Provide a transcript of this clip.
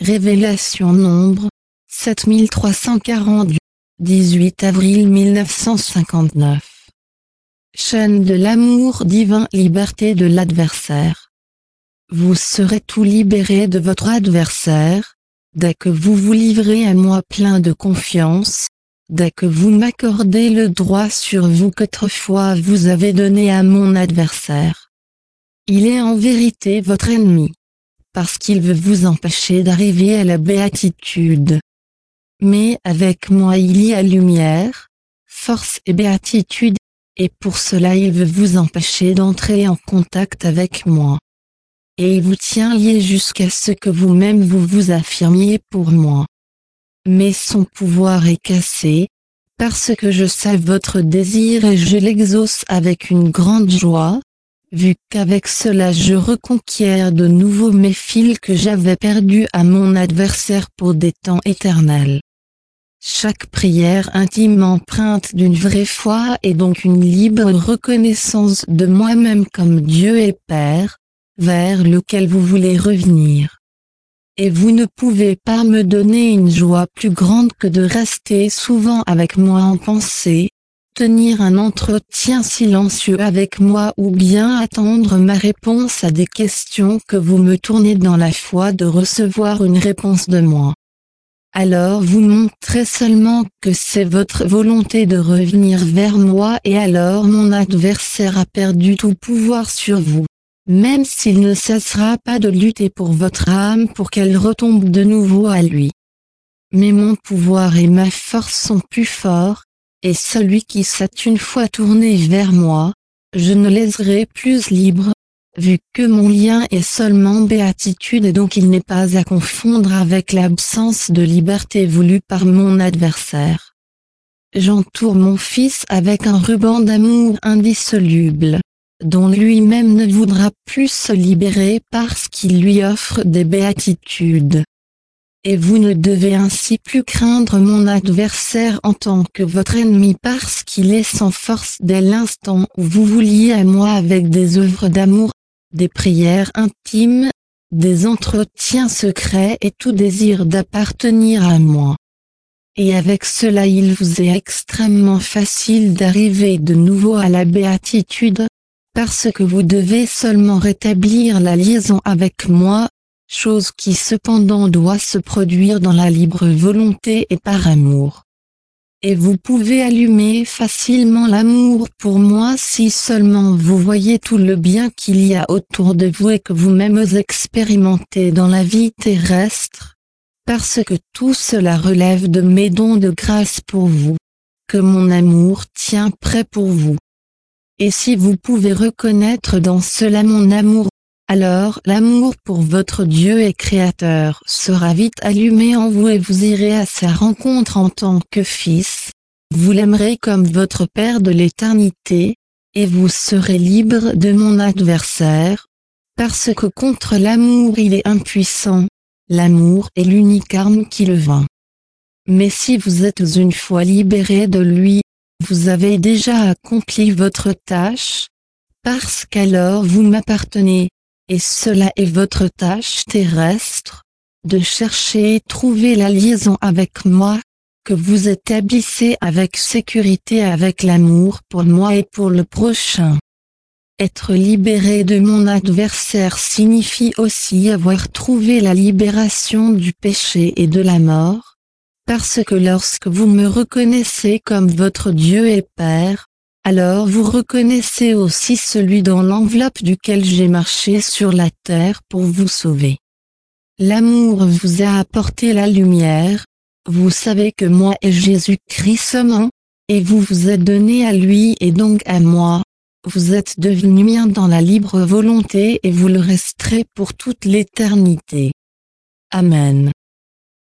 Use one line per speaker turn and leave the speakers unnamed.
Révélation Nombre, 7340, 18 avril 1959. Chaîne de l'amour divin, liberté de l'adversaire. Vous serez tout libéré de votre adversaire, dès que vous vous livrez à moi plein de confiance, dès que vous m'accordez le droit sur vous qu'autrefois vous avez donné à mon adversaire. Il est en vérité votre ennemi, parce qu'il veut vous empêcher d'arriver à la béatitude. Mais avec moi il y a lumière, force et béatitude, et pour cela il veut vous empêcher d'entrer en contact avec moi. Et il vous tient lié jusqu'à ce que vous-même vous vous affirmiez pour moi. Mais son pouvoir est cassé, parce que je sais votre désir et je l'exauce avec une grande joie, vu qu'avec cela je reconquiers de nouveau mes fils que j'avais perdus à mon adversaire pour des temps éternels. Chaque prière intime empreinte d'une vraie foi est donc une libre reconnaissance de moi-même comme Dieu et Père, vers lequel vous voulez revenir. Et vous ne pouvez pas me donner une joie plus grande que de rester souvent avec moi en pensée, tenir un entretien silencieux avec moi ou bien attendre ma réponse à des questions que vous me tournez dans la foi de recevoir une réponse de moi. Alors vous montrez seulement que c'est votre volonté de revenir vers moi et alors mon adversaire a perdu tout pouvoir sur vous. Même s'il ne cessera pas de lutter pour votre âme pour qu'elle retombe de nouveau à lui. Mais mon pouvoir et ma force sont plus forts, et celui qui s'est une fois tourné vers moi, je ne laisserai plus libre, vu que mon lien est seulement béatitude et donc il n'est pas à confondre avec l'absence de liberté voulue par mon adversaire. J'entoure mon fils avec un ruban d'amour indissoluble, dont lui-même ne voudra plus se libérer parce qu'il lui offre des béatitudes. Et vous ne devez ainsi plus craindre mon adversaire en tant que votre ennemi parce qu'il est sans force dès l'instant où vous vous liez à moi avec des œuvres d'amour, des prières intimes, des entretiens secrets et tout désir d'appartenir à moi. Et avec cela il vous est extrêmement facile d'arriver de nouveau à la béatitude, parce que vous devez seulement rétablir la liaison avec moi, chose qui cependant doit se produire dans la libre volonté et par amour. Et vous pouvez allumer facilement l'amour pour moi si seulement vous voyez tout le bien qu'il y a autour de vous et que vous-même expérimentez dans la vie terrestre, parce que tout cela relève de mes dons de grâce pour vous, que mon amour tient prêt pour vous. Et si vous pouvez reconnaître dans cela mon amour, alors l'amour pour votre Dieu et Créateur sera vite allumé en vous et vous irez à sa rencontre en tant que fils. Vous l'aimerez comme votre Père de l'éternité, et vous serez libre de mon adversaire, parce que contre l'amour il est impuissant, l'amour est l'unique arme qui le vainc. Mais si vous êtes une fois libéré de lui, vous avez déjà accompli votre tâche, parce qu'alors vous m'appartenez, et cela est votre tâche terrestre, de chercher et trouver la liaison avec moi, que vous établissez avec sécurité avec l'amour pour moi et pour le prochain. Être libéré de mon adversaire signifie aussi avoir trouvé la libération du péché et de la mort, parce que lorsque vous me reconnaissez comme votre Dieu et Père, alors vous reconnaissez aussi celui dans l'enveloppe duquel j'ai marché sur la terre pour vous sauver. L'amour vous a apporté la lumière, vous savez que moi et Jésus-Christ sommes un, et vous vous êtes donné à lui et donc à moi, vous êtes devenu mien dans la libre volonté et vous le resterez pour toute l'éternité. Amen.